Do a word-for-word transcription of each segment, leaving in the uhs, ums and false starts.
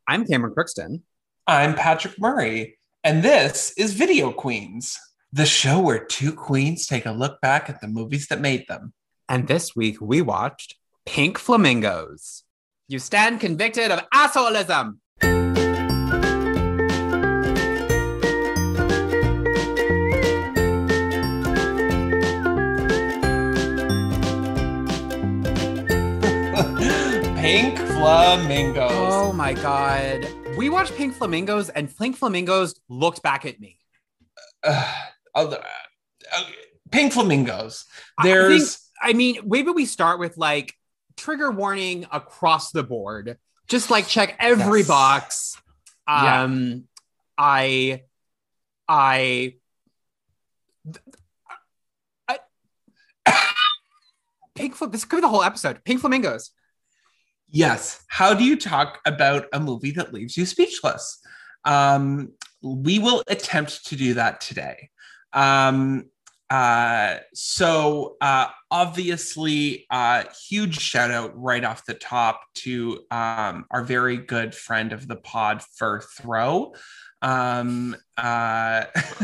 I'm Cameron Crookston. I'm Patrick Murray, and this is Video Queens, the show where two queens take a look back at the movies that made them. And this week we watched Pink Flamingos. You stand convicted of assholism. Pink Flamingos. Oh my God. We watched Pink Flamingos and Pink Flamingos looked back at me. Uh, uh, uh, Pink Flamingos. There's... I, think, I mean, maybe we start with like trigger warning across the board. Just like check every yes. box. Um, yeah. I, I, I, Pink Flamingos. This could be the whole episode. Pink Flamingos. Yes. How do you talk about a movie that leaves you speechless? Um, we will attempt to do that today. Um, uh, so uh, obviously, uh, huge shout out right off the top to um, our very good friend of the pod, Fur Throw. Um, uh,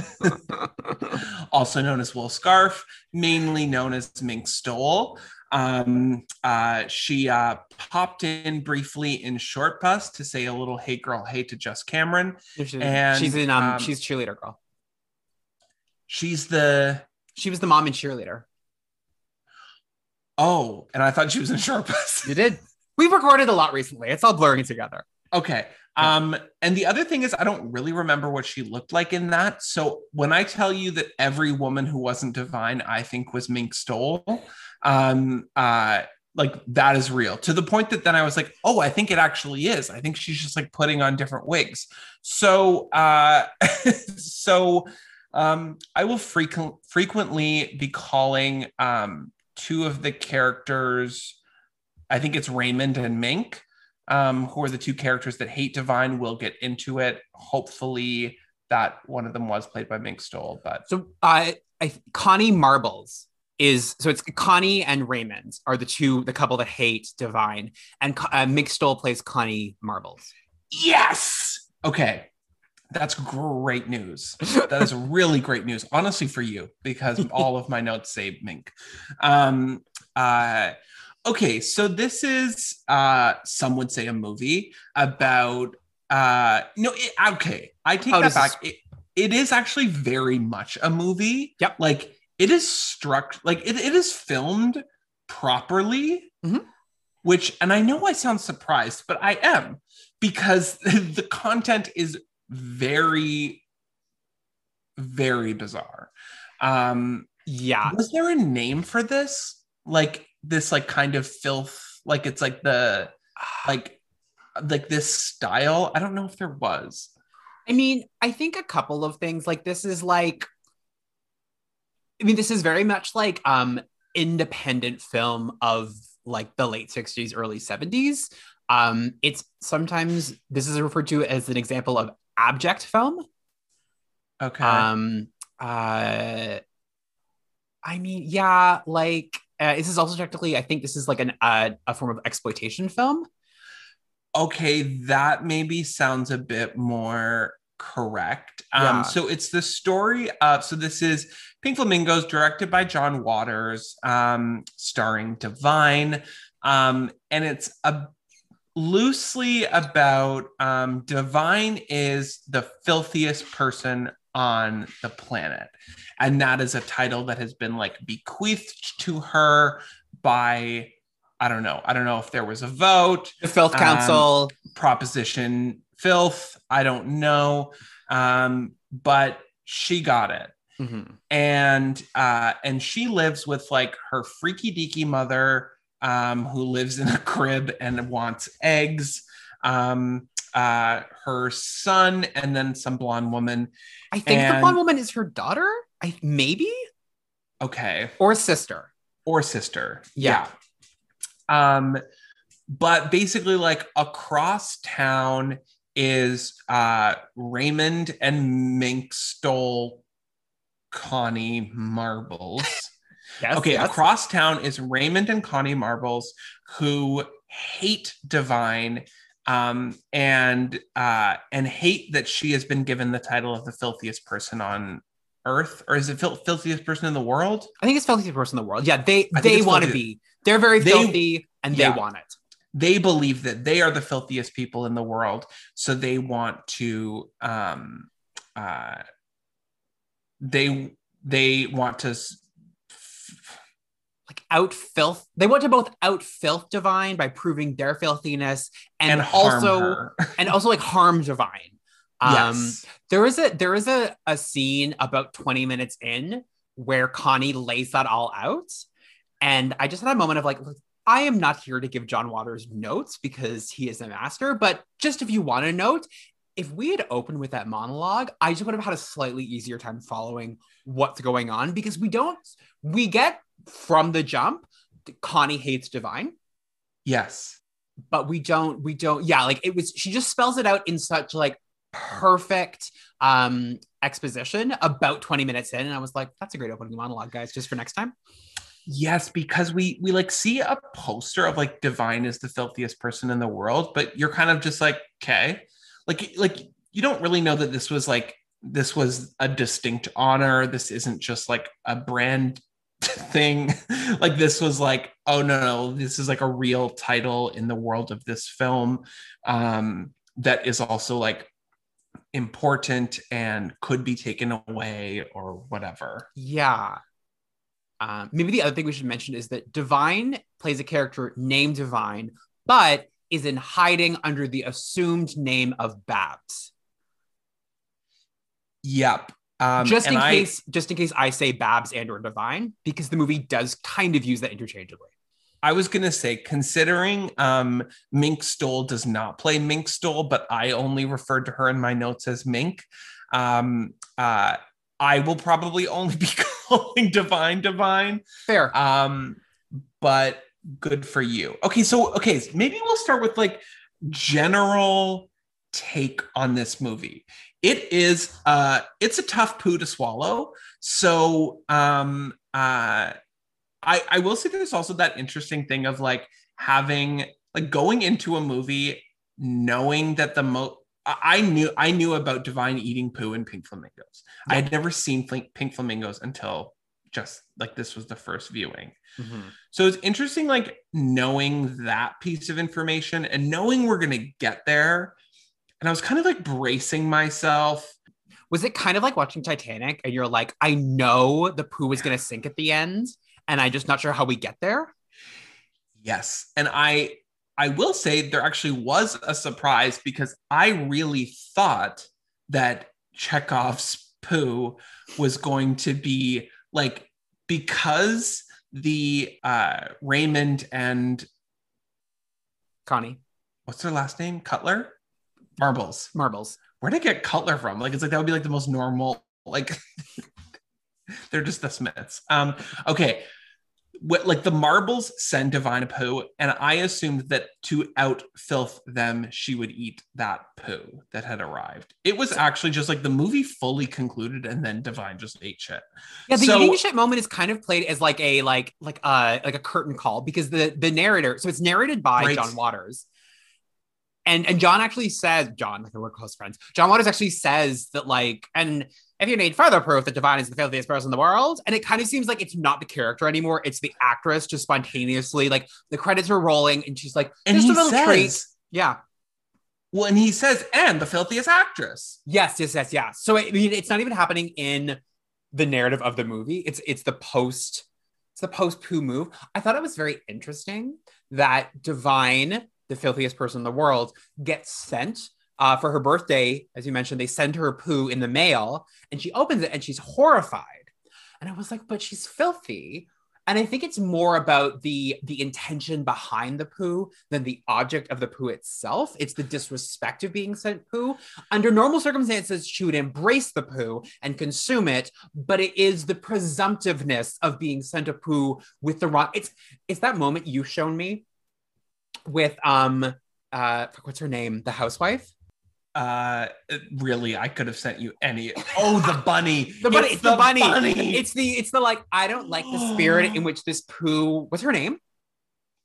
also known as Will Scarf, mainly known as Mink Stole. Um, uh, she uh, popped in briefly in Short Bus to say a little "Hey girl, hey" to Just Cameron. She's, and she's in um, um, she's cheerleader girl. She's the she was the mom in cheerleader. Oh, and I thought she was in Short Bus. You did. We've recorded a lot recently. It's all blurring together. Okay. Um, and the other thing is, I don't really remember what she looked like in that. So when I tell you that every woman who wasn't divine, I think was Mink Stole, um, uh, like that is real, to the point that then I was like, oh, I think it actually is. I think she's just like putting on different wigs. So, uh, so um, I will frequent frequently be calling um, two of the characters. I think it's Raymond and Mink. Um, who are the two characters that hate Divine. We'll get into it. Hopefully that one of them was played by Mink Stole. But so uh, I, Connie Marbles is, so it's Connie and Raymond are the two, the couple that hate Divine. And uh, Mink Stole plays Connie Marbles. Yes! Okay. That's great news. That is really great news, honestly, for you, because all of my notes say Mink. Um, uh, Okay, so this is, uh, some would say a movie about, uh, no, it, okay, I take oh, that back. Is... It, it is actually very much a movie. Yep. Like, it is struck, like, it, it is filmed properly, mm-hmm. which, and I know I sound surprised, but I am, because the content is very, very bizarre. Um, yeah. Was there a name for this? Like, this like kind of filth, like it's like the like like this style. I don't know if there was. I mean, I think a couple of things. Like this is like, I mean, this is very much like um independent film of like the late sixties, early seventies. Um, it's sometimes this is referred to as an example of abject film. Okay. Um. Uh. I mean, yeah, like. Uh, this is also technically, I think this is like an uh, a form of exploitation film. Okay, that maybe sounds a bit more correct. Um, yeah. So it's the story of, so this is Pink Flamingos, directed by John Waters, um, starring Divine. Um, and it's a loosely about um, Divine is the filthiest person on the planet. And that is a title that has been like bequeathed to her by, I don't know. I don't know if there was a vote. The Filth Council. Um, Proposition Filth. I don't know. Um, but she got it. Mm-hmm. And uh, and she lives with like her freaky deaky mother um, who lives in a crib and wants eggs. Um, uh, her son, and then some blonde woman. I think and... the blonde woman is her daughter. I maybe. Okay. Or sister. Or sister. Yeah. yeah. Um, but basically, like across town is uh Raymond and Mink Stole Connie Marbles. Yes, okay, yes. Across town is Raymond and Connie Marbles, who hate Divine um, and uh, and hate that she has been given the title of the filthiest person on Earth, or is it fil- filthiest person in the world? I think it's filthiest person in the world. Yeah, they I think they it's want to filthy. be. They're very They- filthy, and yeah. they want it. They believe that they are the filthiest people in the world, so they want to um, uh, they they want to s- Like out filth. They want to both out filth Divine by proving their filthiness, and, and harm also her. and also like harm Divine. Um, Yes. there is a there is a, a scene about twenty minutes in where Connie lays that all out. And I just had a moment of like, I am not here to give John Waters notes because he is a master, but just if you want a note, if we had opened with that monologue, I just would have had a slightly easier time following what's going on, because we don't, we get from the jump, Connie hates Divine. Yes. But we don't, we don't, yeah, like it was, she just spells it out in such like perfect um exposition about twenty minutes in. And I was like, that's a great opening monologue, guys, just for next time. Yes, because we we like see a poster of like Divine is the filthiest person in the world, but you're kind of just like, okay, like like you don't really know that this was like this was a distinct honor. This isn't just like a brand thing. Like this was like, oh no, no, this is like a real title in the world of this film, um, that is also like important and could be taken away or whatever. Yeah. Um, maybe the other thing we should mention is that Divine plays a character named Divine, but is in hiding under the assumed name of Babs. Yep. Um, just in I, case, just in case I say Babs and or Divine, because the movie does kind of use that interchangeably. I was gonna say, considering um, Mink Stole does not play Mink Stole, but I only referred to her in my notes as Mink. Um, uh, I will probably only be calling Divine Divine. Fair. Um, but good for you. Okay, so okay, maybe we'll start with like general take on this movie. It is uh it's a tough poo to swallow. So um uh I, I will say there's also that interesting thing of like having like going into a movie knowing that the mo I knew I knew about Divine eating poo and pink flamingos. Yeah. I had never seen pink flamingos until just like this was the first viewing. Mm-hmm. So it's interesting, like knowing that piece of information and knowing we're gonna get there. And I was kind of like bracing myself. Was it kind of like watching Titanic and you're like, I know the poo is gonna sink at the end, and I'm just not sure how we get there? Yes. And I I will say there actually was a surprise because I really thought that Chekhov's poo was going to be like, because the uh, Raymond and Connie, what's their last name? Cutler? Marbles. Marbles. Where'd I get Cutler from? Like, it's like, that would be like the most normal, like, they're just the Smiths. Um, okay. What, like the Marbles send Divine a poo, and I assumed that to out filth them, she would eat that poo that had arrived. It was actually just like the movie fully concluded, and then Divine just ate shit. Yeah, the so, eating shit moment is kind of played as like a like like uh like a curtain call, because the the narrator, so it's narrated by right. John Waters, and and John actually says, John, like we're close friends. John Waters actually says that like, and if you need further proof that Divine is the filthiest person in the world, and it kind of seems like it's not the character anymore, it's the actress just spontaneously, like the credits are rolling and she's like, and just he a little says, treat. Yeah. Well, and he says, and the filthiest actress. Yes, yes, yes, yeah. So I mean, it's not even happening in the narrative of the movie. It's it's the post, it's the post poo move. I thought it was very interesting that Divine, the filthiest person in the world, gets sent Uh, for her birthday. As you mentioned, they send her poo in the mail and she opens it and she's horrified. And I was like, but she's filthy. And I think it's more about the, the intention behind the poo than the object of the poo itself. It's the disrespect of being sent poo. Under normal circumstances, she would embrace the poo and consume it, but it is the presumptiveness of being sent a poo with the wrong. It's, it's that moment you've shown me with, um, uh, what's her name? The housewife? Uh, really, I could have sent you any. Oh, the bunny. the bunny. It's, it's the, the bunny. bunny. It's the, it's the like, I don't like the spirit in which this poo, what's her name?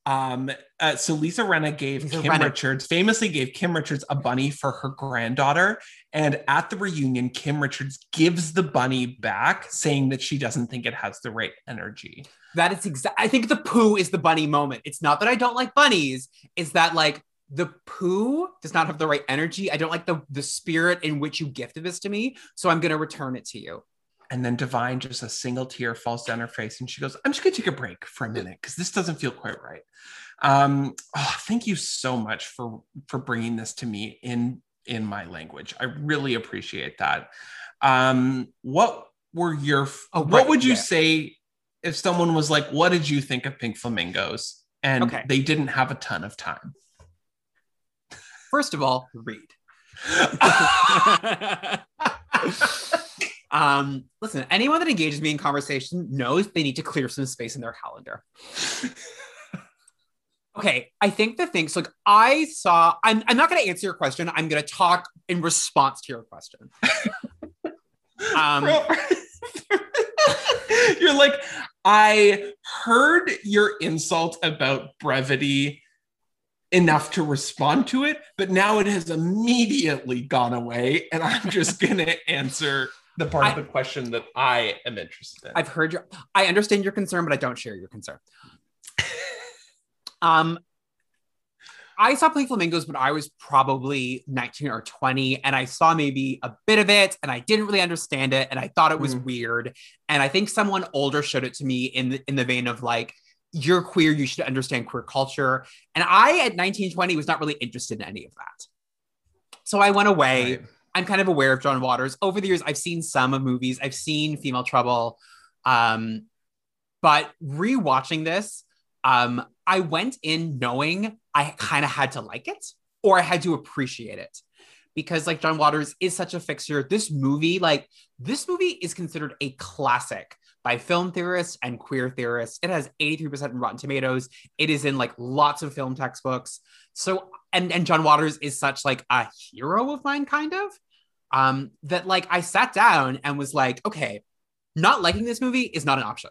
Um, uh, so Lisa Rinna gave Lisa Kim Rinna. Richards, famously gave Kim Richards a bunny for her granddaughter. And at the reunion, Kim Richards gives the bunny back, saying that she doesn't think it has the right energy. That is exact. I think the poo is the bunny moment. It's not that I don't like bunnies. It's that like the poo does not have the right energy. I don't like the the spirit in which you gifted this to me. So I'm going to return it to you. And then Divine, just a single tear falls down her face. And she goes, I'm just going to take a break for a minute because this doesn't feel quite right. Um, oh, thank you so much for, for bringing this to me in, in my language. I really appreciate that. Um, what were your, oh, what right, would you yeah. say if someone was like, what did you think of Pink Flamingos? And okay. they didn't have a ton of time. First of all, read. Um, listen, anyone that engages me in conversation knows they need to clear some space in their calendar. Okay, I think the things like I saw, I'm, I'm not going to answer your question. I'm going to talk in response to your question. um, You're like, I heard your insult about brevity enough to respond to it, but now it has immediately gone away, and I'm just going to answer the part I, of the question that I am interested in. I've heard your, I understand your concern, but I don't share your concern. um, I saw Pink Flamingos when I was probably nineteen or twenty, and I saw maybe a bit of it, and I didn't really understand it, and I thought it was mm. weird. And I think someone older showed it to me in the, in the vein of like, you're queer, you should understand queer culture. And I, at nineteen, twenty, was not really interested in any of that. So I went away. Right. I'm kind of aware of John Waters. Over the years, I've seen some of movies. I've seen Female Trouble. Um, but rewatching this, um, I went in knowing I kind of had to like it or I had to appreciate it. Because like John Waters is such a fixture. This movie, like this movie is considered a classic by film theorists and queer theorists. It has eighty-three percent in Rotten Tomatoes. It is in like lots of film textbooks. So, and, and John Waters is such like a hero of mine, kind of, um, that like I sat down and was like, okay, not liking this movie is not an option.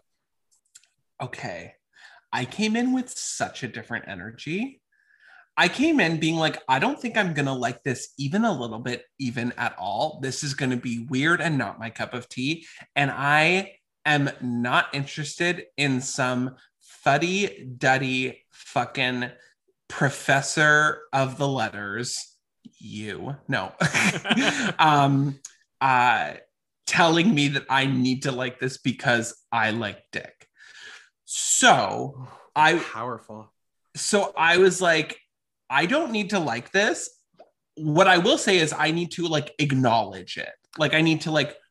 Okay. I came in with such a different energy. I came in being like, I don't think I'm going to like this even a little bit, even at all. This is going to be weird and not my cup of tea. And I am not interested in some fuddy-duddy fucking professor of the letters, you, no, um, uh, telling me that I need to like this because I like dick. So I powerful. So I was like, I don't need to like this. What I will say is I need to like acknowledge it. Like I need to like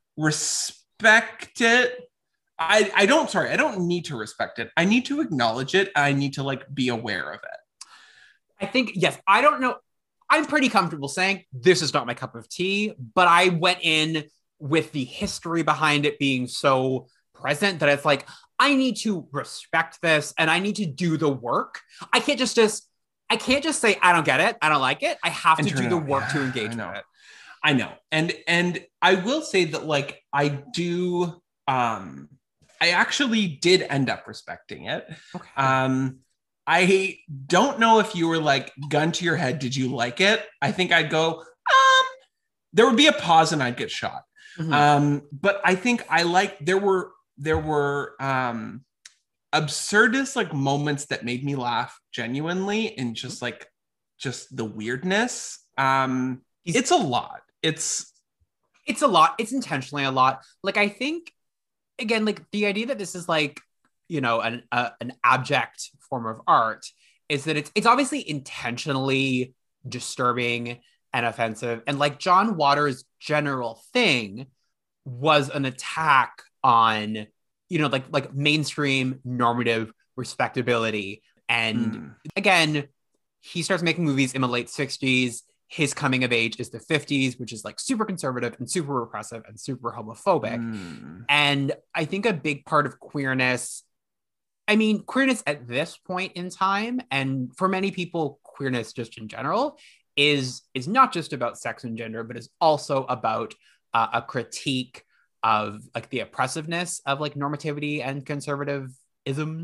respect it. I, I don't, sorry, I don't need to respect it. I need to acknowledge it. I need to like be aware of it. I think, yes, I don't know. I'm pretty comfortable saying this is not my cup of tea, but I went in with the history behind it being so present that it's like, I need to respect this and I need to do the work. I can't just, just I can't just say, I don't get it. I don't like it. I have and to do the work yeah, to engage with it. I know. And, and I will say that like, I do, um, I actually did end up respecting it. Okay. Um, I don't know if you were like gun to your head. Did you like it? I think I'd go, um, there would be a pause and I'd get shot. Mm-hmm. Um, but I think I like, there were, there were, um, absurdist like moments that made me laugh genuinely and just like, just the weirdness. Um, it's a lot. It's, it's a lot. It's intentionally a lot. Like, I think, again, like the idea that this is like, you know, an uh, an abject form of art is that it's it's obviously intentionally disturbing and offensive. And like John Waters' general thing was an attack on, you know, like like mainstream normative respectability. And mm. again, he starts making movies in the late sixties. His coming of age is the fifties, which is like super conservative and super repressive and super homophobic. Mm. And I think a big part of queerness, I mean, queerness at this point in time, and for many people, queerness just in general, is, is not just about sex and gender, but is also about uh, a critique of like the oppressiveness of like normativity and conservative isms.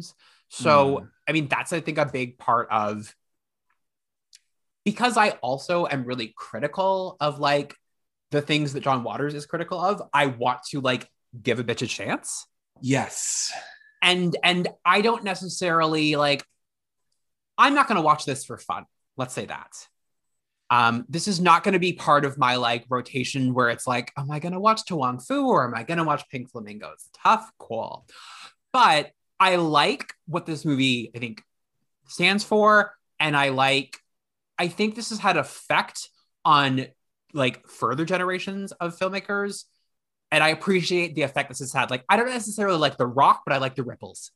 So, Mm. I mean, that's, I think, a big part of, because I also am really critical of like the things that John Waters is critical of. I want to like give a bitch a chance. Yes. And, and I don't necessarily like, I'm not going to watch this for fun. Let's say that. Um, this is not going to be part of my like rotation where it's like, am I going to watch To Wong Fu or am I going to watch Pink Flamingos? Tough call. But I like what this movie, I think, stands for. And I like, I think this has had effect on like further generations of filmmakers. And I appreciate the effect this has had. Like, I don't necessarily like The Rock, but I like the ripples.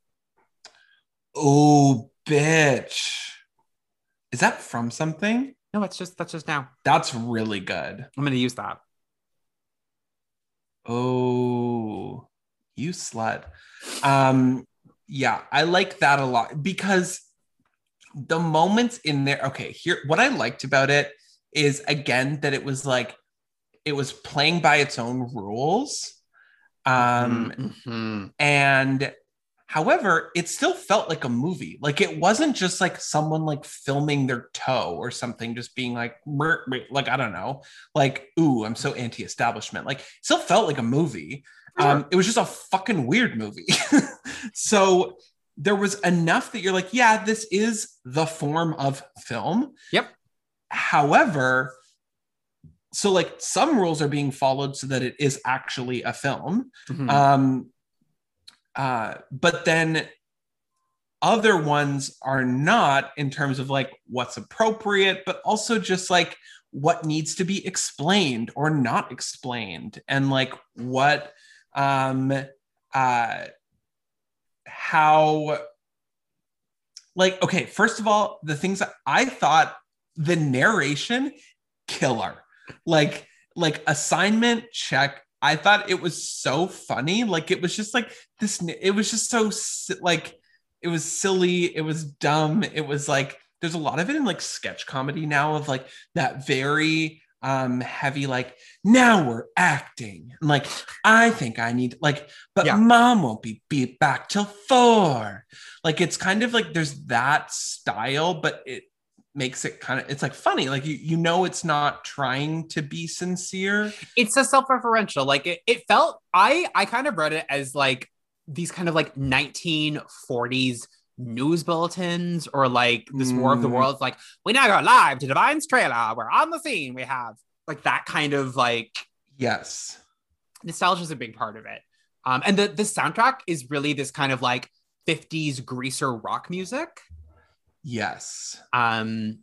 Oh, bitch. Is that from something? No, it's just, that's just now. That's really good. I'm going to use that. Oh, you slut. Um, yeah, I like that a lot because the moments in there, okay, here, what I liked about it is, again, that it was like, it was playing by its own rules. Um, mm-hmm. And however, it still felt like a movie. Like it wasn't just like someone like filming their toe or something, just being like, like, I don't know, like, ooh, I'm so anti-establishment. Like, it still felt like a movie. Sure. Um, it was just a fucking weird movie. So there was enough that you're like, yeah, this is the form of film. Yep. However, so like some rules are being followed so that it is actually a film. Mm-hmm. Um, uh, but then other ones are not, in terms of like what's appropriate, but also just like what needs to be explained or not explained, and like what, um, uh, how, like, okay, first of all, the things that I thought, the narration, killer, like, like Assignment, check. I thought it was so funny. Like, it was just like this, it was just so like, it was silly. It was dumb. It was like, there's a lot of it in like sketch comedy now, of like that very um, heavy, like, now we're acting. And like, I think I need, like, but yeah. Mom won't be beat back till four. Like, it's kind of like, there's that style, but it makes it kind of, it's like funny. Like, you, you know, it's not trying to be sincere. It's a self-referential. Like it, it felt, I, I kind of read it as like these kind of like nineteen forties news bulletins, or like this mm. War of the Worlds, like, we now go live to Divine's trailer, we're on the scene, we have like that kind of like, yes, nostalgia is a big part of it. Um, and the, the soundtrack is really this kind of like fifties greaser rock music. Yes. Um,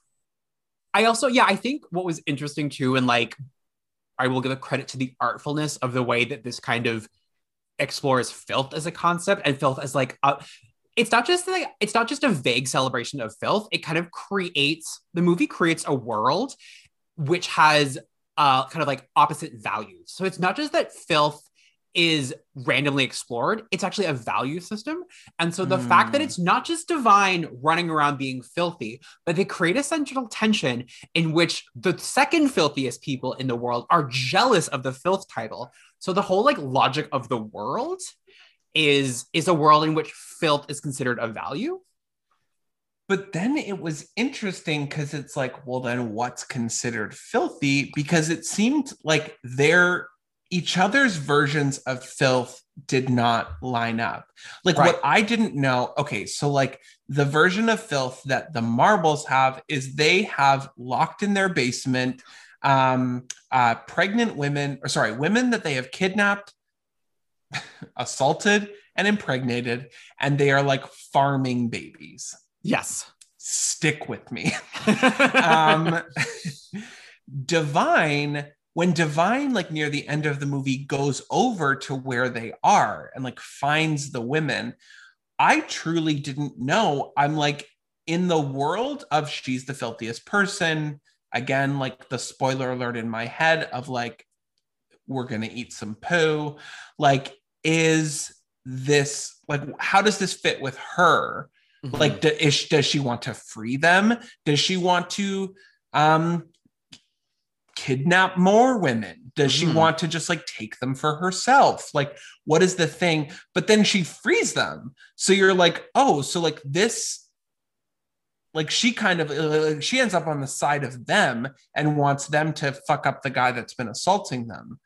I also, yeah, I think what was interesting too, and like, I will give a credit to the artfulness of the way that this kind of explores filth as a concept, and filth as like, a, it's not just like, it's not just a vague celebration of filth. It kind of creates, the movie creates a world which has uh, kind of like opposite values. So it's not just that filth is randomly explored, it's actually a value system. And so the mm. fact that it's not just Divine running around being filthy, but they create a central tension in which the second filthiest people in the world are jealous of the filth title. So the whole like logic of the world is is a world in which filth is considered a value. But then it was interesting because it's like, well, then what's considered filthy? Because it seemed like they're each other's versions of filth did not line up. Like right. What I didn't know. Okay. So like the version of filth that the Marbles have is they have locked in their basement, um, uh, pregnant women, or sorry, women that they have kidnapped, assaulted, and impregnated, and they are like farming babies. Yes. Stick with me. um, Divine, when Divine, like near the end of the movie, goes over to where they are and like finds the women, I truly didn't know. I'm like, in the world of she's the filthiest person, again, like the spoiler alert in my head of like, we're going to eat some poo. Like, is this, like, how does this fit with her? Mm-hmm. Like, do, is, does she want to free them? Does she want to, um, kidnap more women? Does Mm-hmm. she want to just like take them for herself? Like, what is the thing? But then she frees them. So you're like, oh, so like this, like she kind of, uh, she ends up on the side of them and wants them to fuck up the guy that's been assaulting them.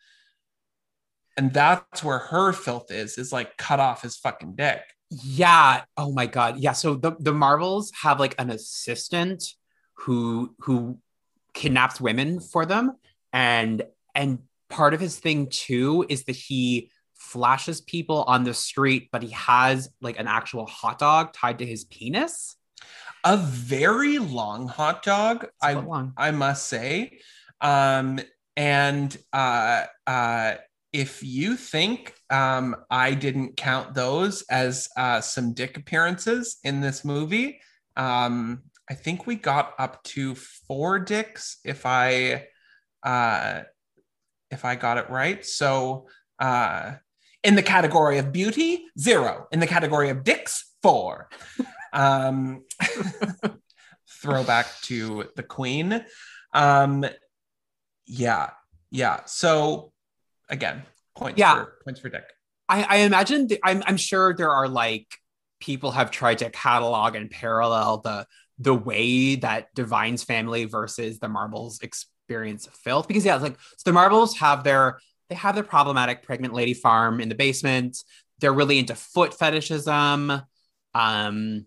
And that's where her filth is, is like cut off his fucking dick. Yeah. Oh my God. Yeah. So the, the Marvels have like an assistant who who kidnaps women for them. And and part of his thing too is that he flashes people on the street, but he has like an actual hot dog tied to his penis. A very long hot dog, I long. I must say. Um, and uh, uh, if you think um, I didn't count those as uh, some dick appearances in this movie, um, I think we got up to four dicks if I uh, if I got it right. So uh, in the category of beauty, zero. In the category of dicks, four. um, throwback to the Queen. Um, yeah, yeah. So again, points yeah. for points for dick. I, I imagine th- I'm I'm sure there are like people have tried to catalog and parallel the the way that Divine's family versus the Marvels experience filth, because yeah, it's like so the Marvels have their they have their problematic pregnant lady farm in the basement. They're really into foot fetishism. Um,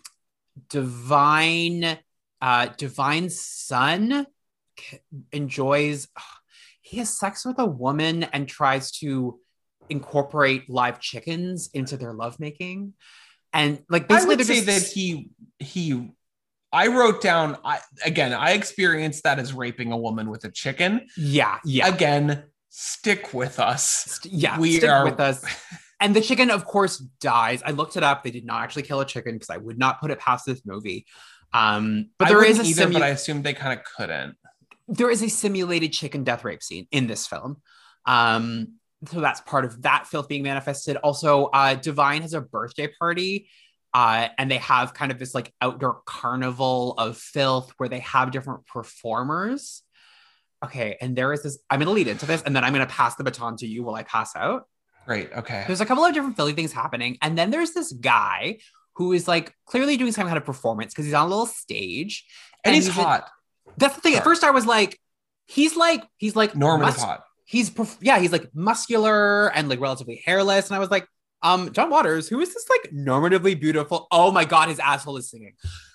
Divine, uh, Divine's son enjoys. He has sex with a woman and tries to incorporate live chickens into their lovemaking, and like basically, I would say just... that he he. I wrote down I, again. I experienced that as raping a woman with a chicken. Yeah, yeah. Again, stick with us. Yeah, we stick are with us. And the chicken, of course, dies. I looked it up. They did not actually kill a chicken because I would not put it past this movie. Um, but there I is a either, simu- but I assumed they kind of couldn't. There is a simulated chicken death rape scene in this film. Um, so that's part of that filth being manifested. Also, uh, Divine has a birthday party. Uh, and they have kind of this like outdoor carnival of filth where they have different performers. Okay, and there is this, I'm going to lead into this and then I'm going to pass the baton to you while I pass out. Great, okay. There's a couple of different filthy things happening. And then there's this guy who is like clearly doing some kind of performance because he's on a little stage. And, and he's, he's In, hot. that's the thing. Sorry. At first I was like, he's like, he's like normative mus- hot. He's, yeah, he's like muscular and like relatively hairless. And I was like, Um, John Waters, who is this like normatively beautiful? Oh my God, his asshole is singing.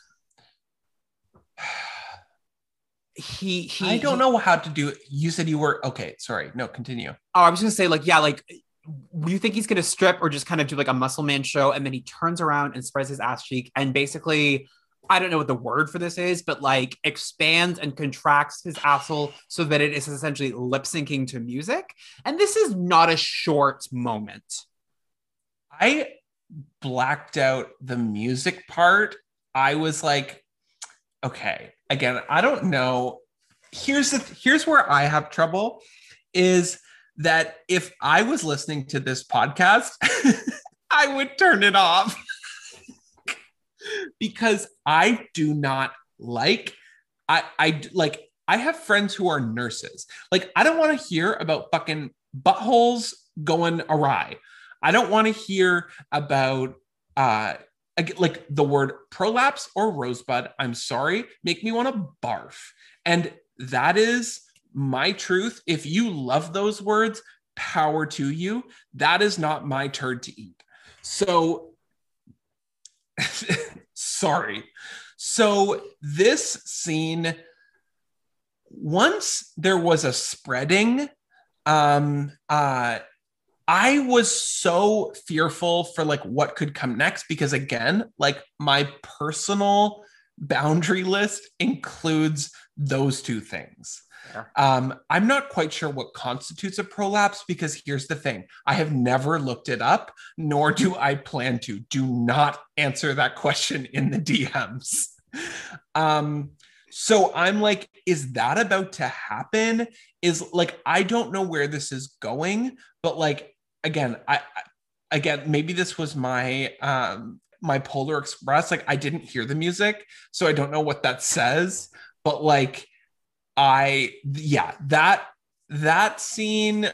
he, he, I don't he, know how to do it. You said you were, okay, sorry. No, continue. Oh, I was gonna say like, yeah, like, you think he's gonna strip or just kind of do like a muscle man show? And then he turns around and spreads his ass cheek and basically, I don't know what the word for this is, but like expands and contracts his asshole so that it is essentially lip syncing to music. And this is not a short moment. I blacked out the music part. I was like, okay, again, I don't know. Here's the here's where I have trouble is that if I was listening to this podcast, I would turn it off because I do not like I I like I have friends who are nurses. Like I don't want to hear about fucking buttholes going awry. I don't want to hear about uh, like the word prolapse or rosebud. I'm sorry, make me want to barf. And that is my truth. If you love those words, power to you. That is not my turd to eat. So, sorry. So this scene, once there was a spreading, um, uh, I was so fearful for like what could come next because again, like my personal boundary list includes those two things. Yeah. Um, I'm not quite sure what constitutes a prolapse because here's the thing. I have never looked it up, nor do I plan to. Do not answer that question in the D Ms. Um, so I'm like, is that about to happen? Is like, I don't know where this is going, but like, Again, I, I again maybe this was my um my Polar Express. Like I didn't hear the music, so I don't know what that says. But like I yeah, that that scene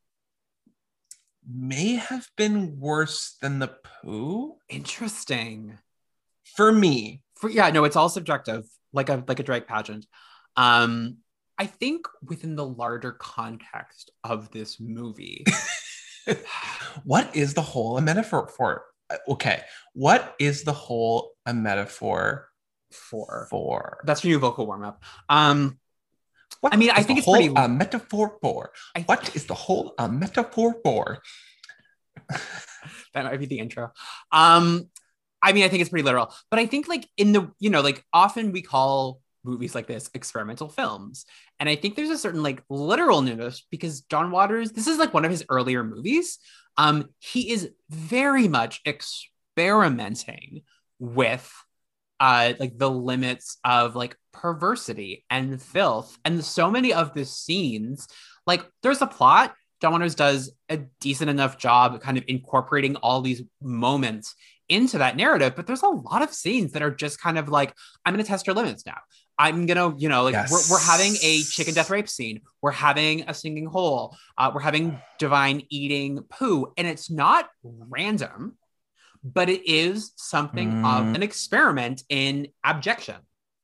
may have been worse than the poo. Interesting. For me. For yeah, no, it's all subjective, like a like a drag pageant. Um, I think within the larger context of this movie. What is the whole a metaphor for? Okay. What is the whole a metaphor for? For. That's your new vocal warm-up. Um What I mean, I think it's whole, pretty a metaphor for. I, what is the whole a metaphor for? That might be the intro. Um, I mean, I think it's pretty literal, but I think like in the, you know, like often we call movies like this experimental films. And I think there's a certain like literalness because John Waters, this is like one of his earlier movies. Um, he is very much experimenting with uh like the limits of like perversity and filth. And so many of the scenes, like there's a plot. John Waters does a decent enough job kind of incorporating all these moments into that narrative, but there's a lot of scenes that are just kind of like, I'm going to test your limits now. I'm going to, you know, like yes. we're, we're having a chicken death rape scene. We're having a singing hole. Uh, we're having Divine eating poo. And it's not random, but it is something mm. of an experiment in abjection.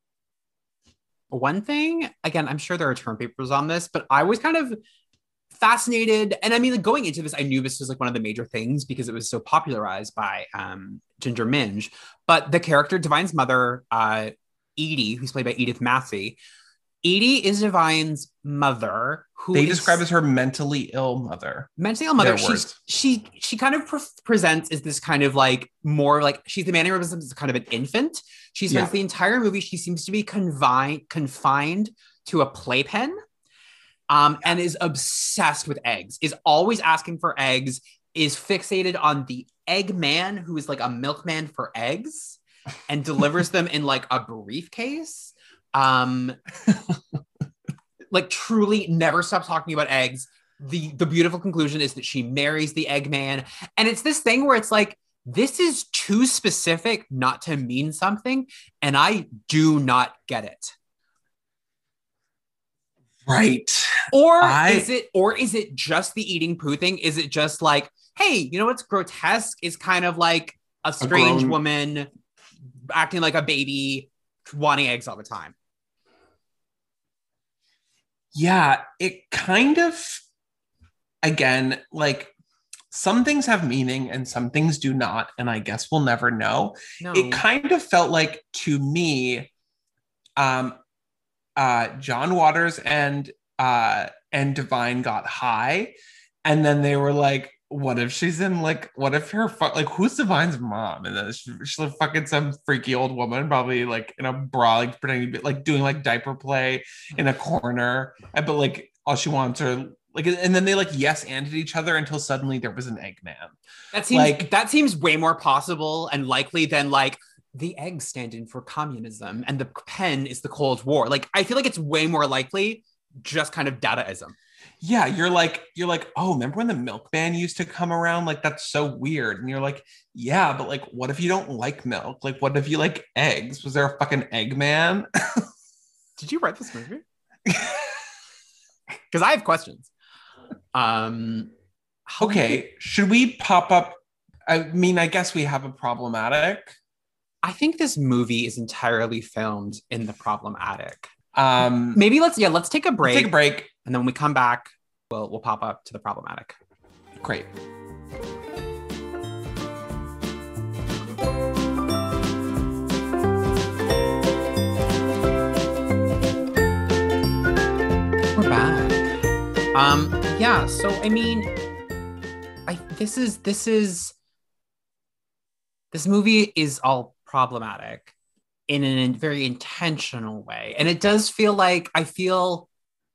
One thing, again, I'm sure there are term papers on this, but I was kind of fascinated. And I mean, like, going into this, I knew this was like one of the major things because it was so popularized by um, Ginger Minge. But the character, Divine's mother, uh, Edie, who's played by Edith Massey, Edie is Divine's mother. Who they is describe as her mentally ill mother. Mentally ill mother. She, she she kind of pre- presents as this kind of like more like she's the man who represents as kind of an infant. She spends yeah. the entire movie. She seems to be confined confined to a playpen. Um, and is obsessed with eggs, is always asking for eggs, is fixated on the egg man, who is like a milkman for eggs, and delivers them in like a briefcase. Um, like truly never stops talking about eggs. The, the beautiful conclusion is that she marries the egg man. And it's this thing where it's like, this is too specific not to mean something. And I do not get it. Right. Or I... is it or is it just the eating poo thing? Is it just like, hey, you know what's grotesque is kind of like a strange a grown... woman acting like a baby, wanting eggs all the time. Yeah, it kind of, again, like some things have meaning and some things do not. And I guess we'll never know. No. It kind of felt like to me, um, uh John Waters and uh and Divine got high, and then they were like, what if she's in like what if her fu- like who's Divine's mom, and then she's, she's fucking some freaky old woman probably like in a bra, like pretending to be like doing like diaper play in a corner, and but like all she wants are like, and then they like yes anded each other until suddenly there was an egg man. That seems like that seems way more possible and likely than like the eggs stand in for communism and the pen is the Cold War. Like, I feel like it's way more likely just kind of Dadaism. Yeah, you're like, you're like, oh, remember when the milkman used to come around? Like, that's so weird. And you're like, yeah, but like, what if you don't like milk? Like, what if you like eggs? Was there a fucking egg man? Did you write this movie? Because I have questions. Um, okay, should we pop up? I mean, I guess we have a problematic. I think this movie is entirely filmed in the problematic. Um, Maybe let's yeah, let's take a break. Take a break, and then when we come back, we'll we'll pop up to the problematic. Great. We're back. Um, yeah. So I mean, I this is this is this movie is all problematic in a very intentional way. And it does feel like, I feel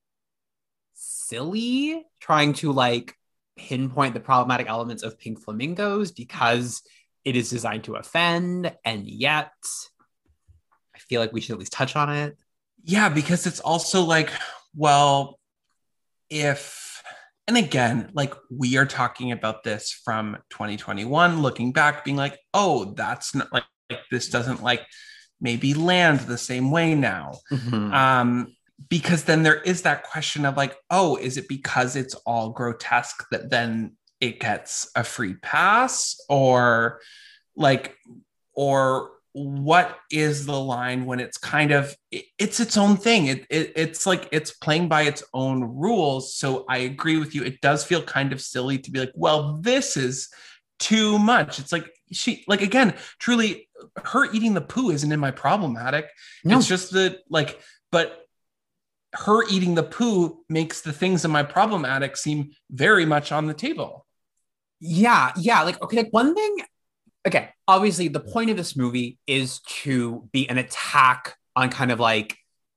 silly trying to like pinpoint the problematic elements of Pink Flamingos because it is designed to offend. And yet I feel like we should at least touch on it. Yeah, because it's also like, well, if, and again, like we are talking about this from twenty twenty-one, looking back, being like, oh, that's not like, like this doesn't like maybe land the same way now. Mm-hmm. Um, because then there is that question of like, oh, is it because it's all grotesque that then it gets a free pass, or like, or what is the line when it's kind of it, it's its own thing. It, it it's like it's playing by its own rules. So I agree with you. It does feel kind of silly to be like, well, this is too much. It's like she like again, truly, her eating the poo isn't in my problematic. No. It's just that like, but her eating the poo makes the things in my problematic seem very much on the table. Yeah, yeah. Like, okay, like one thing, okay, obviously the point of this movie is to be an attack on kind of like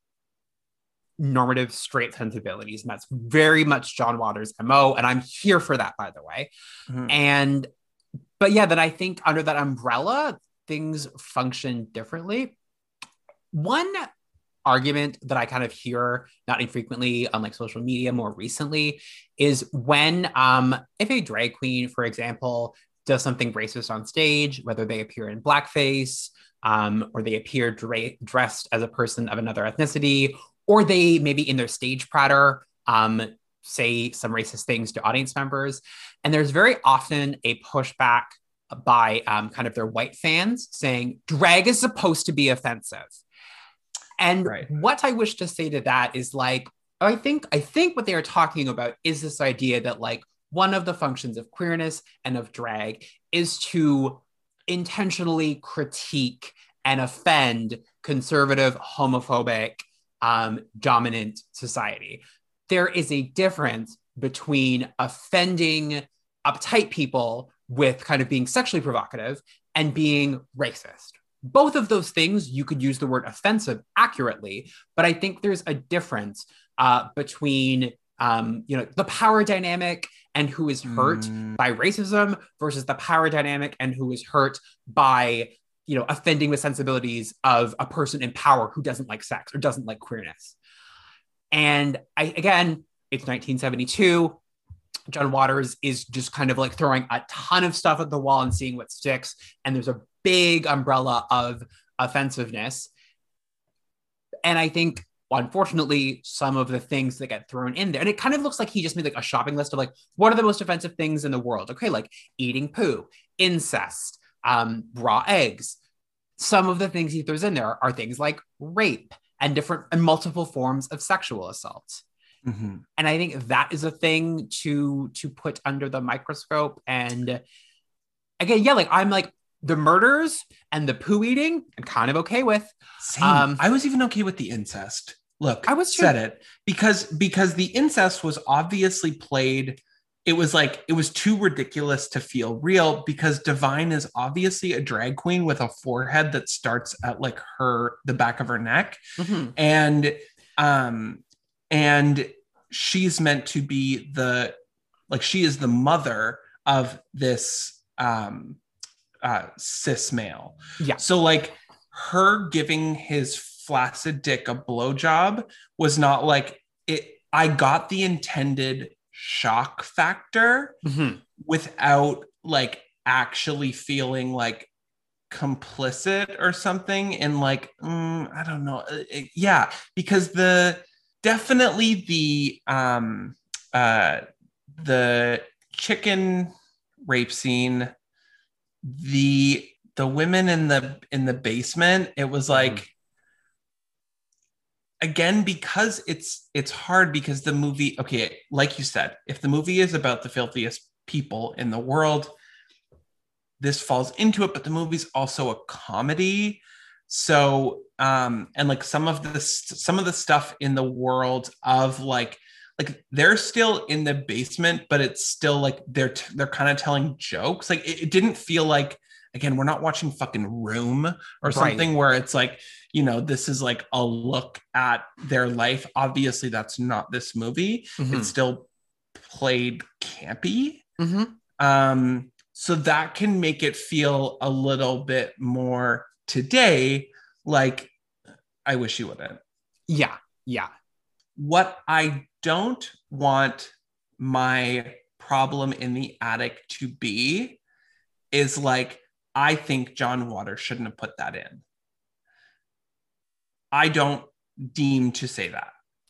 normative straight sensibilities. And that's very much John Waters' M O. And I'm here for that, by the way. Mm-hmm. And, but yeah, then I think under that umbrella, things function differently. One argument that I kind of hear not infrequently on like social media more recently is when um if a drag queen, for example, does something racist on stage, whether they appear in blackface um or they appear dra- dressed as a person of another ethnicity, or they maybe in their stage pratter um say some racist things to audience members, and there's very often a pushback by um kind of their white fans saying drag is supposed to be offensive. And right. What I wish to say to that is like, I think, I think what they are talking about is this idea that like one of the functions of queerness and of drag is to intentionally critique and offend conservative, homophobic, um, dominant society. There is a difference between offending uptight people with kind of being sexually provocative and being racist. Both of those things, you could use the word offensive accurately, but I think there's a difference uh, between, um, you know, the power dynamic and who is hurt mm. by racism versus the power dynamic and who is hurt by, you know, offending the sensibilities of a person in power who doesn't like sex or doesn't like queerness. And I, again, it's nineteen seventy-two. John Waters is just kind of like throwing a ton of stuff at the wall and seeing what sticks. And there's a big umbrella of offensiveness. And I think, unfortunately, some of the things that get thrown in there, and it kind of looks like he just made like a shopping list of like, what are the most offensive things in the world? Okay, like eating poo, incest, um, raw eggs. Some of the things he throws in there are things like rape and different and multiple forms of sexual assault. Mm-hmm. And I think that is a thing to to put under the microscope. And again, yeah, like I'm like the murders and the poo eating, I'm kind of okay with. Same. Um, I was even okay with the incest. Look, I was said it because because the incest was obviously played. It was like it was too ridiculous to feel real because Divine is obviously a drag queen with a forehead that starts at like her the back of her neck, mm-hmm. and um. And she's meant to be the, like, she is the mother of this um, uh, cis male. Yeah. So, like, her giving his flaccid dick a blowjob was not like it. I got the intended shock factor mm-hmm. without, like, actually feeling like complicit or something. And, like, mm, I don't know. It, yeah, because the. Definitely the um uh the chicken rape scene, the the women in the in the basement, it was like mm-hmm. again, because it's it's hard because the movie, okay, like you said, if the movie is about the filthiest people in the world, this falls into it, but the movie's also a comedy. So, um, and like some of the some of the stuff in the world of like, like they're still in the basement, but it's still like they're t- they're kind of telling jokes. Like it, it didn't feel like, again, we're not watching fucking Room or something right. where it's like, you know, this is like a look at their life. Obviously, that's not this movie. Mm-hmm. It's still played campy. Mm-hmm. Um, so that can make it feel a little bit more today, like I wish you wouldn't. Yeah, yeah. What I don't want my problem in the attic to be is like, I think John Waters shouldn't have put that in. I don't deem to say that.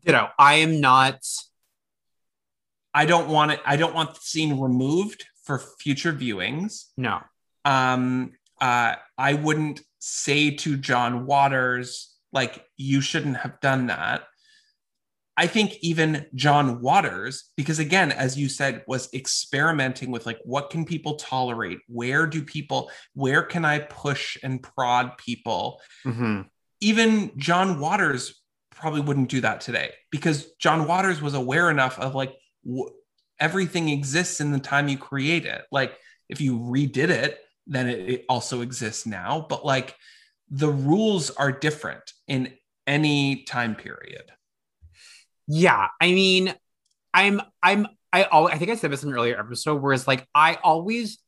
You know, I am not. I don't want it. I don't want the scene removed for future viewings. No. Um, uh, I wouldn't say to John Waters, like, you shouldn't have done that. I think even John Waters, because again, as you said, was experimenting with like, what can people tolerate? Where do people, where can I push and prod people? Mm-hmm. Even John Waters probably wouldn't do that today, because John Waters was aware enough of like, w- everything exists in the time you create it. Like if you redid it, then it, it also exists now. But like the rules are different in any time period. Yeah, I mean, I'm, I'm, I always, I think I said this in an earlier episode, whereas like I always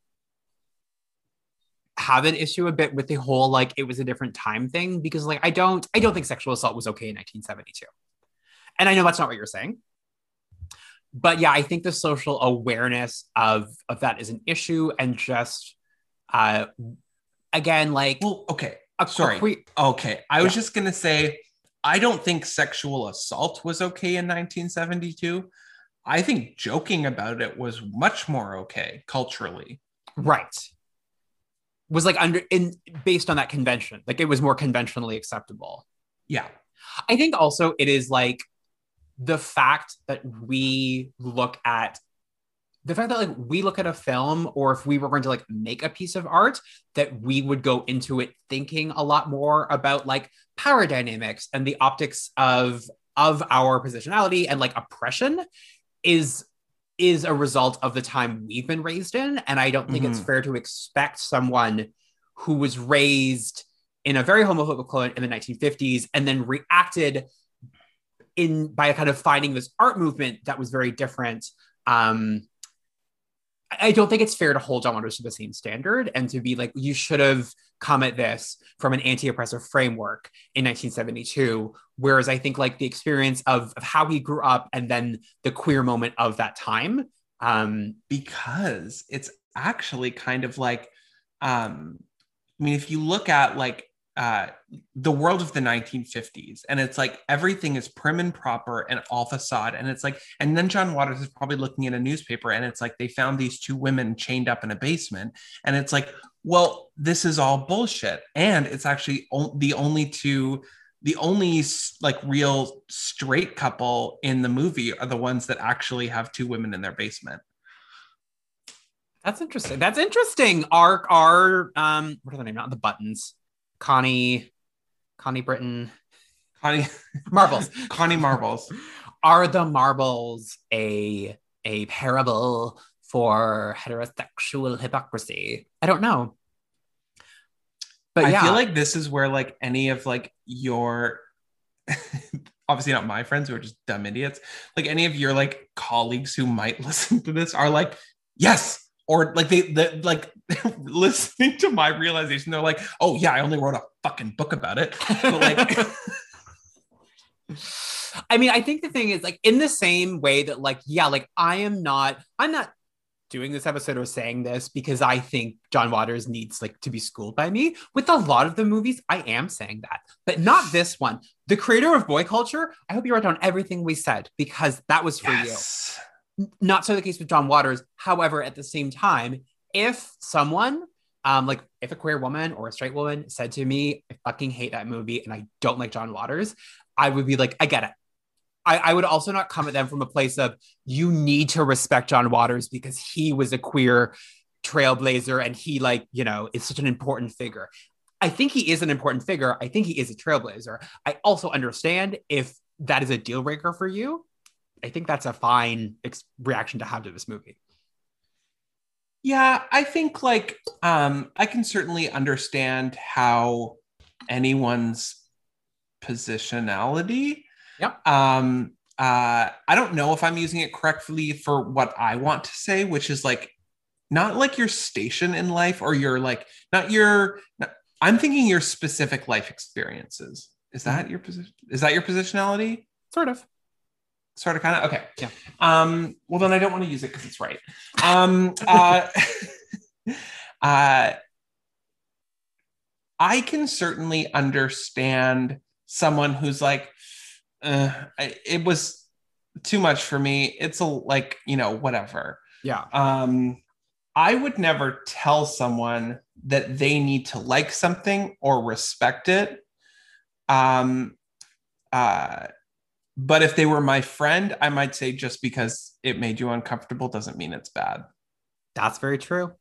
have an issue a bit with the whole like it was a different time thing, because like I don't, I don't think sexual assault was okay in nineteen seventy-two, and I know that's not what you're saying, but yeah, I think the social awareness of of that is an issue, and just uh again like well, okay, a sorry, que- okay, I yeah. was just gonna say, I don't think sexual assault was okay in nineteen seventy-two. I think joking about it was much more okay culturally. Right. Was like under in based on that convention. Like it was more conventionally acceptable. Yeah. I think also it is like the fact that we look at the fact that like we look at a film, or if we were going to like make a piece of art, that we would go into it thinking a lot more about like power dynamics and the optics of of our positionality and like oppression is is a result of the time we've been raised in. And I don't think mm-hmm. it's fair to expect someone who was raised in a very homophobic climate in the nineteen fifties and then reacted in by kind of finding this art movement that was very different. Um, I don't think it's fair to hold John Waters to the same standard and to be like, you should have come at this from an anti-oppressive framework in nineteen seventy-two. Whereas I think like the experience of, of how he grew up and then the queer moment of that time. Um, because it's actually kind of like, um, I mean, if you look at like uh, the world of the nineteen fifties, and it's like everything is prim and proper and all facade, and it's like, and then John Waters is probably looking at a newspaper, and it's like they found these two women chained up in a basement, and it's like, well, this is all bullshit, and it's actually o- the only two, the only like real straight couple in the movie are the ones that actually have two women in their basement. That's interesting. That's interesting. Our our um, what are the name? Not the Buttons. Connie, Connie Britton, Connie Marbles, Connie Marbles. Are the Marbles a a parable for heterosexual hypocrisy? I don't know, but I yeah. feel like this is where like any of like your obviously not my friends who are just dumb idiots, like any of your like colleagues who might listen to this are like, yes. Or like they, they like listening to my realization, they're like, oh yeah, I only wrote a fucking book about it. But like, I mean, I think the thing is like in the same way that like, yeah, like I am not, I'm not doing this episode or saying this because I think John Waters needs like to be schooled by me. With a lot of the movies, I am saying that, but not this one. The creator of Boy Culture, I hope you wrote down everything we said because that was for yes. you. Not so the case with John Waters. However, at the same time, if someone, um, like if a queer woman or a straight woman said to me, I fucking hate that movie and I don't like John Waters, I would be like, I get it. I, I would also not come at them from a place of, you need to respect John Waters because he was a queer trailblazer and he like, you know, is such an important figure. I think he is an important figure. I think he is a trailblazer. I also understand if that is a deal breaker for you. I think that's a fine ex- reaction to have to this movie. Yeah, I think like um, I can certainly understand how anyone's positionality. Yep. Um, uh, I don't know if I'm using it correctly for what I want to say, which is like not like your station in life or your like not your. Not, I'm thinking your specific life experiences. Is that mm-hmm. your position? Is that your positionality? Sort of. Sort of, kind of. Okay. Yeah. Um, well, then I don't want to use it because it's right. Um, uh, uh, I can certainly understand someone who's like, uh, I, it was too much for me. It's a like, you know, whatever. Yeah. Um, I would never tell someone that they need to like something or respect it. Um, uh, but if they were my friend, I might say just because it made you uncomfortable doesn't mean it's bad. That's very true.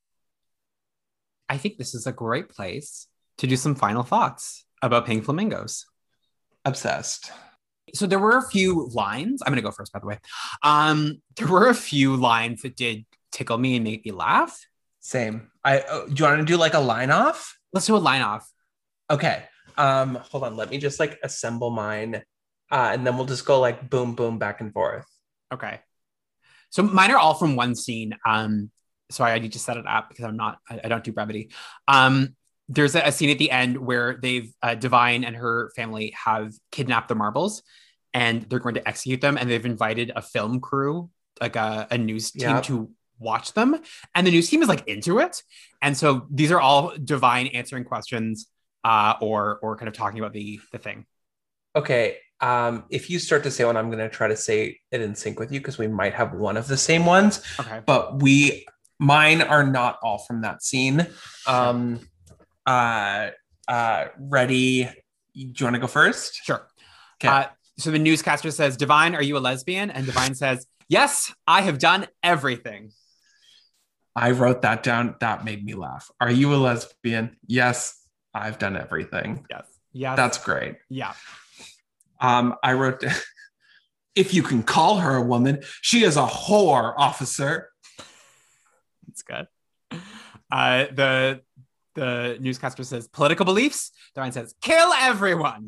I think this is a great place to do some final thoughts about Pink Flamingos. Obsessed. So there were a few lines. I'm going to go first, by the way. Um, there were a few lines that did tickle me and make me laugh. Same. I uh, do you want to do like a line off? Let's do a line off. Okay. Um, hold on. Let me just like assemble mine, uh, and then we'll just go like boom, boom, back and forth. Okay. So mine are all from one scene. Um, sorry, I need to set it up because I'm not. I, I don't do brevity. Um, there's a, a scene at the end where they've uh, Divine and her family have kidnapped the marbles, and they're going to execute them. And they've invited a film crew, like a, a news team, yep. to watch them. And the news team is like into it. And so these are all Divine answering questions, uh, or or kind of talking about the the thing. Okay. Um, if you start to say one, I'm going to try to say it in sync with you because we might have one of the same ones. Okay. But we, mine are not all from that scene. Um, uh, uh, ready? Do you want to go first? Sure. Okay. Uh, so the newscaster says, Divine, are you a lesbian? And Divine says, yes, I have done everything. I wrote that down. That made me laugh. Are you a lesbian? Yes, I've done everything. Yes. Yes. That's great. Yeah. Um, I wrote, if you can call her a woman, she is a whore, officer. That's good. Uh, the the newscaster says, political beliefs. Divine says, kill everyone.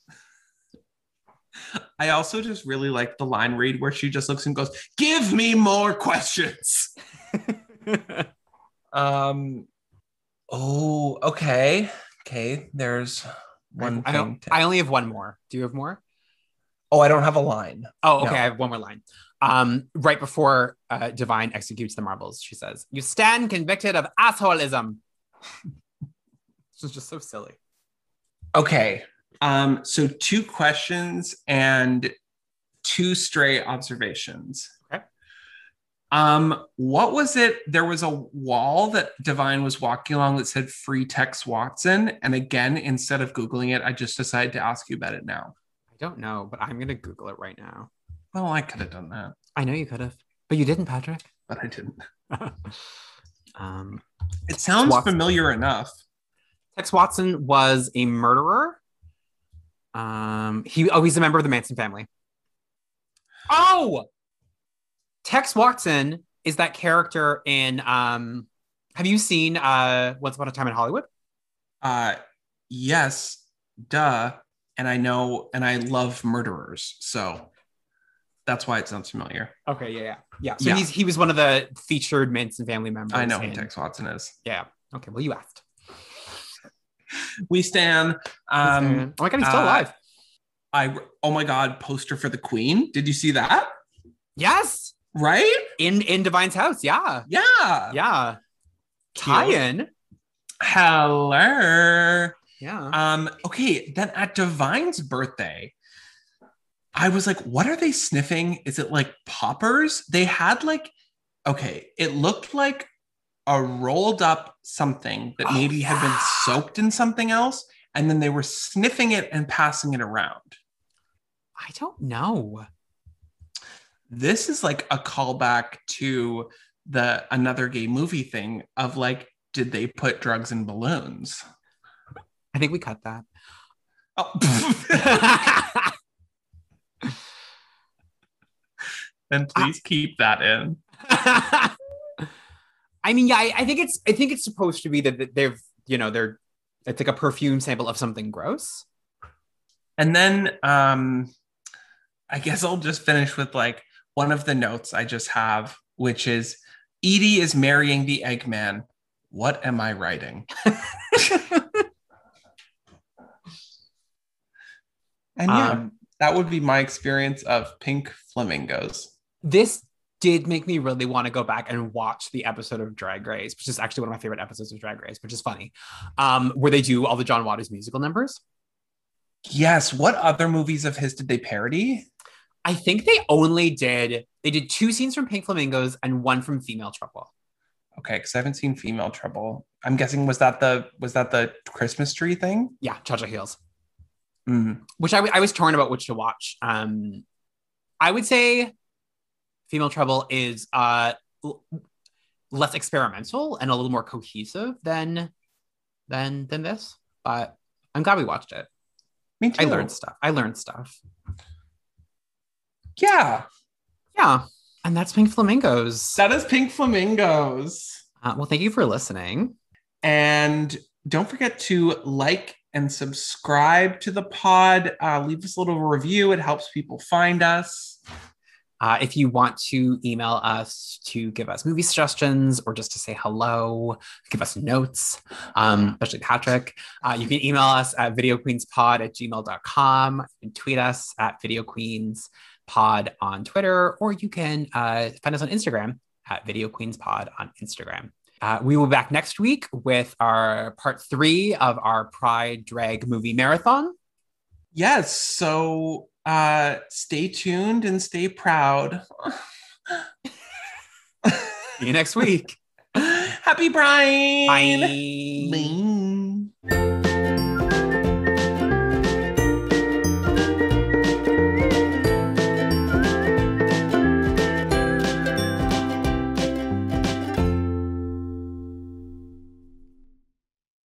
I also just really like the line read where she just looks and goes, give me more questions. um. Oh, okay. Okay, there's one I, thing. I, to... I only have one more. Do you have more? Oh, I don't have a line. Oh, okay. No. I have one more line. Um, right before uh, Divine executes the marbles, she says, you stand convicted of assholeism. This is just so silly. Okay. Um, so two questions and two stray observations. Okay. Um, what was it? There was a wall that Divine was walking along that said free Tex Watson. And again, instead of Googling it, I just decided to ask you about it now. I don't know, but I'm going to Google it right now. Well, I could have done that. I know you could have, but you didn't, Patrick. But I didn't. um, it sounds familiar enough. Tex Watson was a murderer. Um, he oh, he's a member of the Manson family. Oh, Tex Watson is that character in. Um, have you seen uh, Once Upon a Time in Hollywood? Uh, yes, duh. And I know, and I love murderers, so that's why it sounds familiar. Okay, yeah, yeah, yeah. So yeah. he's he was one of the featured Manson family members. I know in... who Tex Watson is. Yeah. Okay. Well, you asked. We stand. Um, oh my god, he's still uh, alive. I oh my god, poster for the Queen. Did you see that? Yes. Right? In in Divine's house. Yeah. Yeah. Yeah. Tie-in. Hello. Yeah. Um, okay, then at Divine's birthday, I was like, what are they sniffing? Is it like poppers? They had like, okay, it looked like a rolled up something that maybe oh, yeah. had been soaked in something else, and then they were sniffing it and passing it around. I don't know. This is like a callback to the Another Gay Movie thing of like, did they put drugs in balloons? I think we cut that. Oh. Then please uh, keep that in. I mean, yeah, I, I think it's I think it's supposed to be that they've, you know, they're it's like a perfume sample of something gross. And then um I guess I'll just finish with like one of the notes I just have, which is Edie is marrying the Eggman. What am I writing? And yeah, um, that would be my experience of Pink Flamingos. This did make me really want to go back and watch the episode of Drag Race, which is actually one of my favorite episodes of Drag Race, which is funny, um, where they do all the John Waters musical numbers. Yes. What other movies of his did they parody? I think they only did, they did two scenes from Pink Flamingos and one from Female Trouble. Okay, because I haven't seen Female Trouble. I'm guessing was that the was that the Christmas tree thing? Yeah, Cha-Cha Heels. Mm. Which I, I was torn about which to watch. Um, I would say Female Trouble is uh, l- less experimental and a little more cohesive than than than this. But I'm glad we watched it. Me too. I learned stuff. I learned stuff. Yeah. Yeah. And that's Pink Flamingos. That is Pink Flamingos. Uh, well, thank you for listening. And don't forget to like and subscribe to the pod. Uh, leave us a little review. It helps people find us. Uh, if you want to email us to give us movie suggestions or just to say hello, give us notes, um, especially Patrick, uh, you can email us at videoqueenspod at gmail dot com. You can tweet us at videoqueenspod on Twitter, or you can uh, find us on Instagram at videoqueenspod on Instagram. Uh, we will be back next week with our part three of our Pride Drag movie marathon. Yes, so uh, stay tuned and stay proud. See you next week. Happy Pride! Bye.